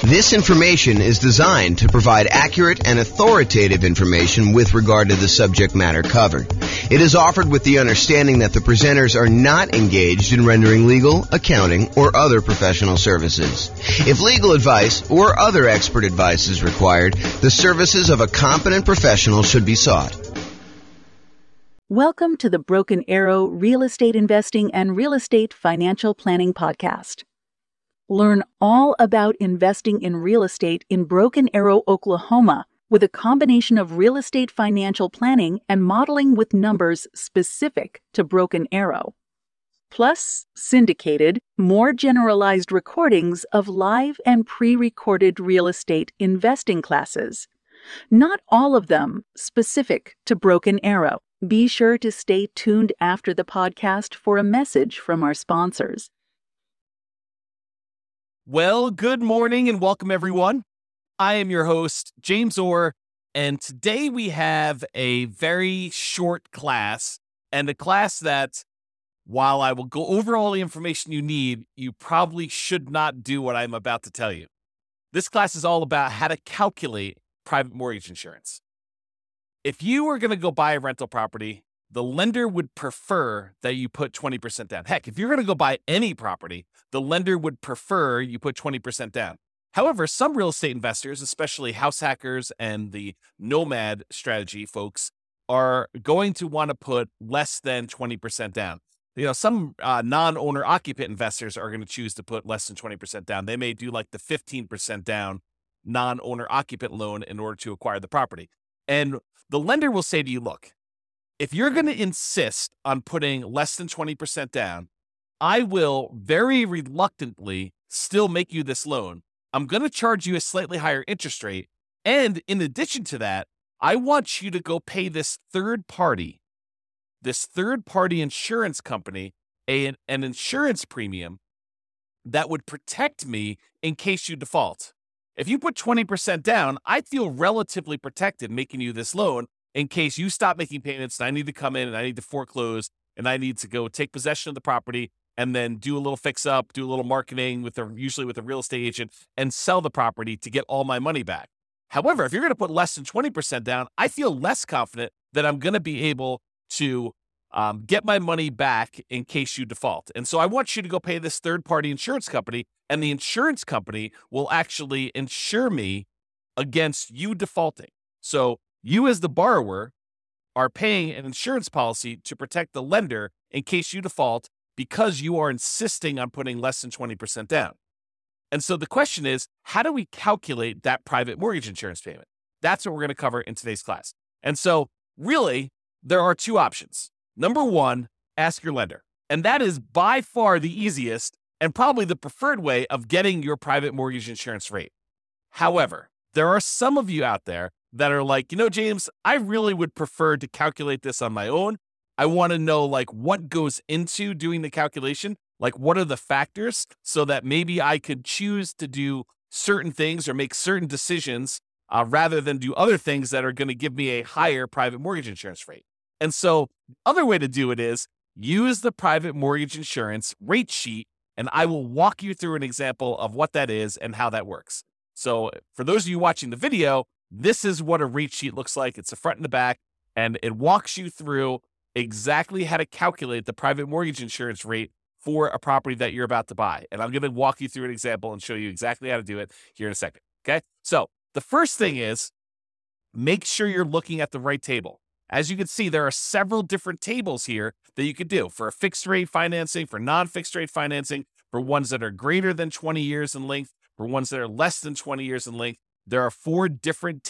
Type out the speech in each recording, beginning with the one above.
This information is designed to provide accurate and authoritative information with regard to the subject matter covered. It is offered with the understanding that the presenters are not engaged in rendering legal, accounting, or other professional services. If legal advice or other expert advice is required, the services of a competent professional should be sought. Welcome to the Broken Arrow Real Estate Investing and Real Estate Financial Planning Podcast. Learn all about investing in real estate in Broken Arrow, Oklahoma, with a combination of real estate financial planning and modeling with numbers specific to Broken Arrow. Plus, syndicated, more generalized recordings of live and pre-recorded real estate investing classes. Not all of them specific to Broken Arrow. Be sure to stay tuned after the podcast for a message from our sponsors. Well, good morning and welcome everyone. I am your host, James Orr, and today we have a very short class, and a class that, while I will go over all the information you need, you probably should not do what I'm about to tell you. This class is all about how to calculate private mortgage insurance. If you were going to go buy a rental property, the lender would prefer that you put 20% down. Heck, if you're going to go buy any property, the lender would prefer you put 20% down. However, some real estate investors, especially house hackers and the nomad strategy folks, are going to want to put less than 20% down. You know, some non-owner occupant investors are going to choose to put less than 20% down. They may do like the 15% down non-owner occupant loan in order to acquire the property. And the lender will say to you, look, if you're going to insist on putting less than 20% down, I will very reluctantly still make you this loan. I'm going to charge you a slightly higher interest rate. And in addition to that, I want you to go pay this third party insurance company, an insurance premium that would protect me in case you default. If you put 20% down, I feel relatively protected making you this loan in case you stop making payments and I need to come in and I need to foreclose and I need to go take possession of the property and then do a little fix up, do a little marketing usually with a real estate agent, and sell the property to get all my money back. However, if you're going to put less than 20% down, I feel less confident that I'm going to be able to get my money back in case you default. And so I want you to go pay this third-party insurance company, and the insurance company will actually insure me against you defaulting. So you as the borrower are paying an insurance policy to protect the lender in case you default because you are insisting on putting less than 20% down. And so the question is, how do we calculate that private mortgage insurance payment? That's what we're going to cover in today's class. And so really, there are two options. Number one, ask your lender. And that is by far the easiest and probably the preferred way of getting your private mortgage insurance rate. However, there are some of you out there that are like, you know, James, I really would prefer to calculate this on my own. I want to know like what goes into doing the calculation, like what are the factors so that maybe I could choose to do certain things or make certain decisions rather than do other things that are going to give me a higher private mortgage insurance rate. And so the other way to do it is use the private mortgage insurance rate sheet, and I will walk you through an example of what that is and how that works. So for those of you watching the video, this is what a rate sheet looks like. It's the front and the back, and it walks you through exactly how to calculate the private mortgage insurance rate for a property that you're about to buy. And I'm going to walk you through an example and show you exactly how to do it here in a second. Okay. So the first thing is make sure you're looking at the right table. As you can see, there are several different tables here that you could do for a fixed rate financing, for non-fixed rate financing, for ones that are greater than 20 years in length, for ones that are less than 20 years in length. There are four different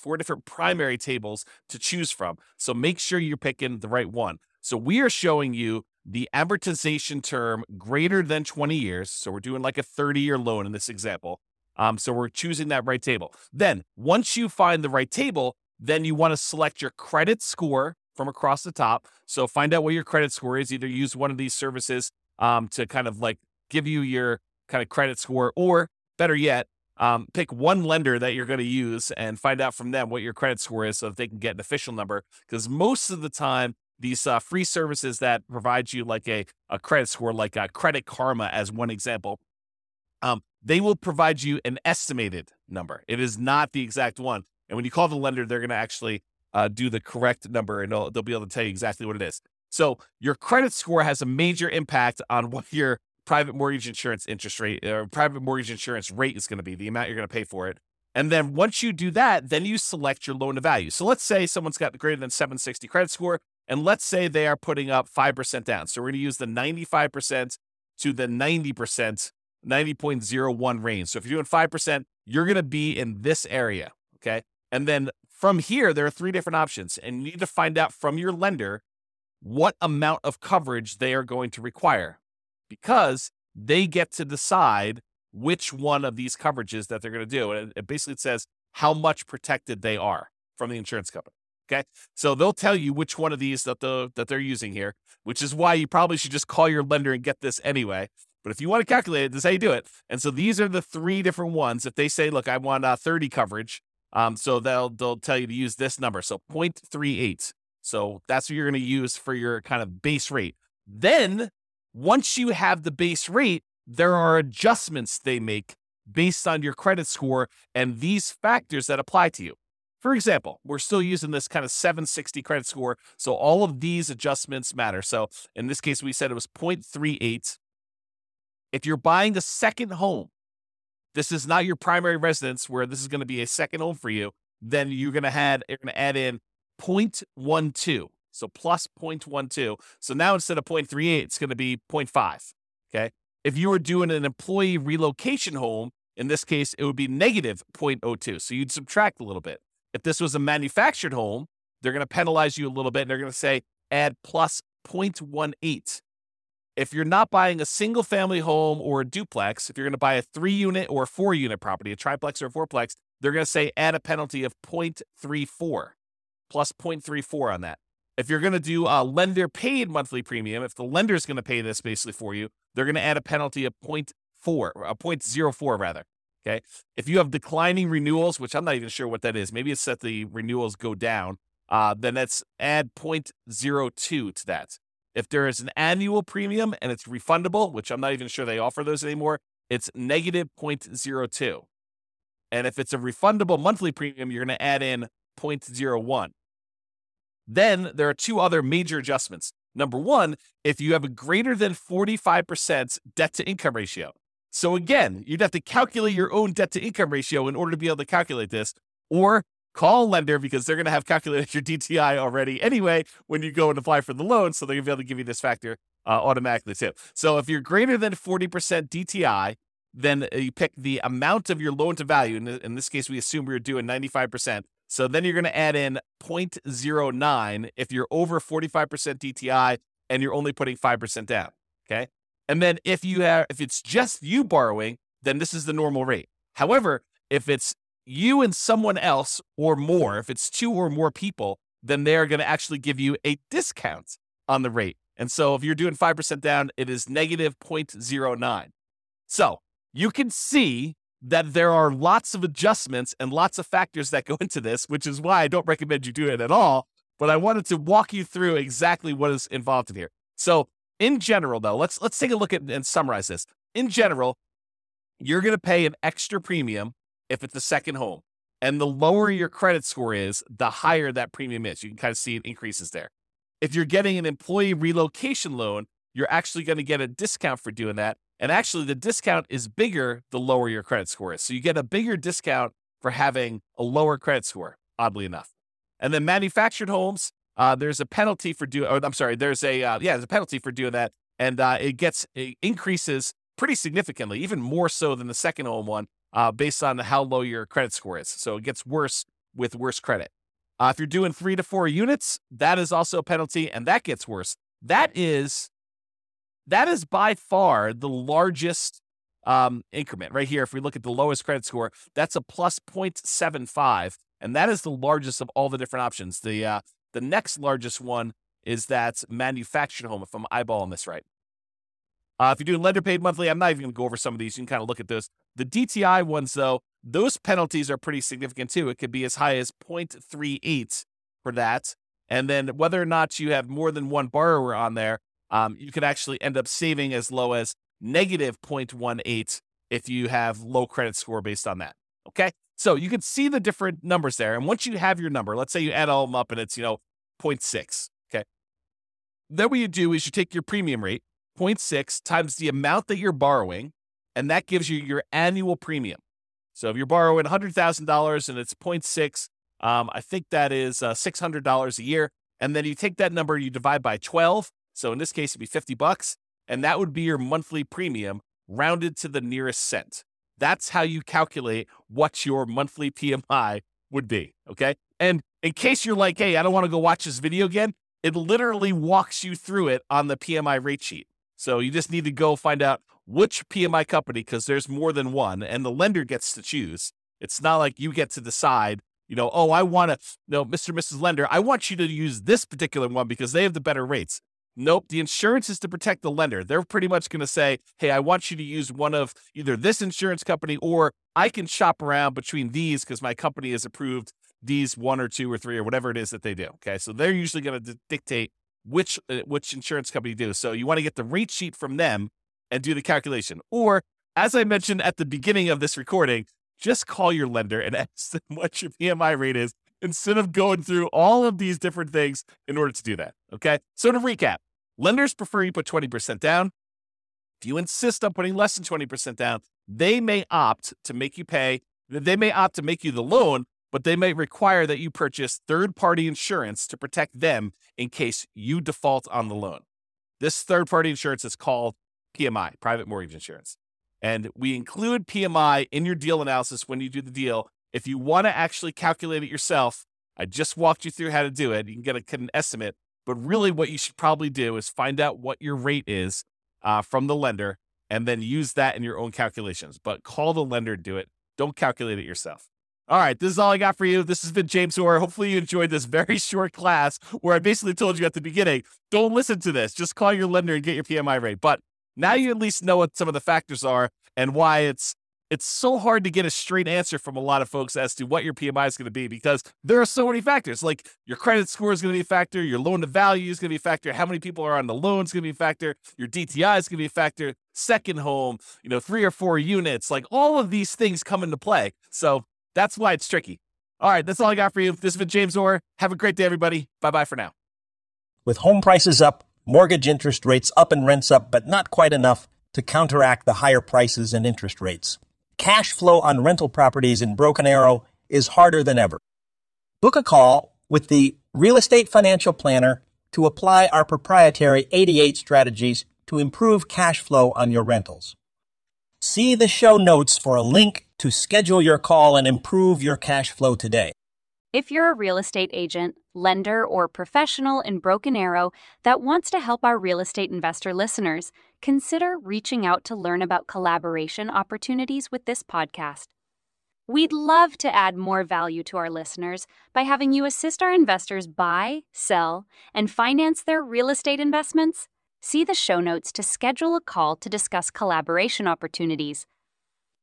primary tables to choose from. So make sure you're picking the right one. So we are showing you the amortization term greater than 20 years. So we're doing like a 30-year loan in this example. So we're choosing that right table. Then once you find the right table, then you want to select your credit score from across the top. So find out what your credit score is. Either use one of these services to kind of like give you your kind of credit score, or better yet, pick one lender that you're going to use and find out from them what your credit score is so that they can get an official number. Because most of the time, these free services that provide you like a credit score, like Credit Karma as one example, they will provide you an estimated number. It is not the exact one. And when you call the lender, they're going to actually do the correct number, and they'll be able to tell you exactly what it is. So your credit score has a major impact on what your private mortgage insurance interest rate or private mortgage insurance rate is going to be, the amount you're going to pay for it. And then once you do that, then you select your loan to value. So let's say someone's got greater than 760 credit score, and let's say they are putting up 5% down. So we're going to use the 95% to the 90%, 90.01 range. So if you're doing 5%, you're going to be in this area, okay? And then from here, there are 3 different options, and you need to find out from your lender what amount of coverage they are going to require, because they get to decide which one of these coverages that they're going to do. And it basically says how much protected they are from the insurance company. Okay. So they'll tell you which one of these that they're using here, which is why you probably should just call your lender and get this anyway. But if you want to calculate it, this is how you do it. And so these are the 3 different ones. If they say, look, I want 30 coverage. So they'll tell you to use this number. So 0.38. So that's what you're going to use for your kind of base rate. Then once you have the base rate, there are adjustments they make based on your credit score and these factors that apply to you. For example, we're still using this kind of 760 credit score, so all of these adjustments matter. So in this case, we said it was 0.38. If you're buying a second home, this is not your primary residence where this is going to be a second home for you, then you're going to add in 0.12. So plus 0.12. So now instead of 0.38, it's going to be 0.5. Okay. If you were doing an employee relocation home, in this case, it would be negative 0.02. So you'd subtract a little bit. If this was a manufactured home, they're going to penalize you a little bit. And they're going to say add plus 0.18. If you're not buying a single family home or a duplex, if you're going to buy a 3-unit or a 4-unit property, a triplex or a fourplex, they're going to say add a penalty of 0.34 plus 0.34 on that. If you're going to do a lender paid monthly premium, if the lender is going to pay this basically for you, they're going to add a penalty of 0.04 rather. Okay. If you have declining renewals, which I'm not even sure what that is, maybe it's that the renewals go down, then that's add 0.02 to that. If there is an annual premium and it's refundable, which I'm not even sure they offer those anymore, it's negative 0.02. And if it's a refundable monthly premium, you're going to add in 0.01. Then there are 2 other major adjustments. Number 1, if you have a greater than 45% debt to income ratio. So again, you'd have to calculate your own debt to income ratio in order to be able to calculate this, or call a lender because they're going to have calculated your DTI already anyway when you go and apply for the loan. So they're going to be able to give you this factor automatically too. So if you're greater than 40% DTI, then you pick the amount of your loan to value. In this case, we assume we were doing 95%. So then you're going to add in 0.09 if you're over 45% DTI and you're only putting 5% down. Okay. And then if it's just you borrowing, then this is the normal rate. However, if it's you and someone else or more, if it's 2 or more people, then they're going to actually give you a discount on the rate. And so if you're doing 5% down, it is negative 0.09. So you can see that there are lots of adjustments and lots of factors that go into this, which is why I don't recommend you do it at all. But I wanted to walk you through exactly what is involved in here. So in general, though, let's take a look at and summarize this. In general, you're going to pay an extra premium if it's a second home. And the lower your credit score is, the higher that premium is. You can kind of see it increases there. If you're getting an employee relocation loan, you're actually going to get a discount for doing that. And actually, the discount is bigger the lower your credit score is. So you get a bigger discount for having a lower credit score, oddly enough. And then manufactured homes, there's a penalty for doing, there's a penalty for doing that. And it increases pretty significantly, even more so than the second home one, based on how low your credit score is. So it gets worse with worse credit. If you're doing 3 to 4 units, that is also a penalty, and that gets worse. That is by far the largest increment right here. If we look at the lowest credit score, that's a plus 0.75, and that is the largest of all the different options. The next largest one is that manufactured home, if I'm eyeballing this right. If you're doing lender paid monthly, I'm not even going to go over some of these. You can kind of look at those. The DTI ones, though, those penalties are pretty significant too. It could be as high as 0.38 for that. And then whether or not you have more than one borrower on there, you could actually end up saving as low as negative 0.18 if you have low credit score based on that. Okay. So you can see the different numbers there. And once you have your number, let's say you add all of them up and it's, 0.6. Okay. Then what you do is you take your premium rate, 0.6 times the amount that you're borrowing, and that gives you your annual premium. So if you're borrowing $100,000 and it's 0.6, I think that is $600 a year. And then you take that number, you divide by 12. So in this case, it'd be $50, and that would be your monthly premium rounded to the nearest cent. That's how you calculate what your monthly PMI would be, okay? And in case you're like, hey, I don't want to go watch this video again, it literally walks you through it on the PMI rate sheet. So you just need to go find out which PMI company, because there's more than one, and the lender gets to choose. It's not like you get to decide, I want to, Mr. and Mrs. Lender, I want you to use this particular one because they have the better rates. Nope, the insurance is to protect the lender. They're pretty much going to say, hey, I want you to use one of either this insurance company, or I can shop around between these because my company has approved these 1 or 2 or 3 or whatever it is that they do. Okay, so they're usually going to dictate which insurance company you do. So you want to get the rate sheet from them and do the calculation. Or, as I mentioned at the beginning of this recording, just call your lender and ask them what your PMI rate is instead of going through all of these different things in order to do that. Okay, so to recap, lenders prefer you put 20% down. If you insist on putting less than 20% down, they may opt to make you pay. They may opt to make you the loan, but they may require that you purchase third-party insurance to protect them in case you default on the loan. This third-party insurance is called PMI, private mortgage insurance. And we include PMI in your deal analysis when you do the deal. If you want to actually calculate it yourself, I just walked you through how to do it. You can get an estimate, but really what you should probably do is find out what your rate is from the lender and then use that in your own calculations. But call the lender to do it. Don't calculate it yourself. All right, this is all I got for you. This has been James Orr. Hopefully you enjoyed this very short class where I basically told you at the beginning, don't listen to this. Just call your lender and get your PMI rate. But now you at least know what some of the factors are and why it's so hard to get a straight answer from a lot of folks as to what your PMI is going to be, because there are so many factors. Like your credit score is going to be a factor, your loan to value is going to be a factor, how many people are on the loan is going to be a factor, your DTI is going to be a factor, second home, 3 or 4 units, like all of these things come into play. So that's why it's tricky. All right, that's all I got for you. This has been James Orr. Have a great day, everybody. Bye-bye for now. With home prices up, mortgage interest rates up, and rents up, but not quite enough to counteract the higher prices and interest rates, cash flow on rental properties in Broken Arrow is harder than ever. Book a call with the Real Estate Financial Planner to apply our proprietary 88 strategies to improve cash flow on your rentals. See the show notes for a link to schedule your call and improve your cash flow today. If you're a real estate agent, lender, or professional in Broken Arrow that wants to help our real estate investor listeners, consider reaching out to learn about collaboration opportunities with this podcast. We'd love to add more value to our listeners by having you assist our investors buy, sell, and finance their real estate investments. See the show notes to schedule a call to discuss collaboration opportunities.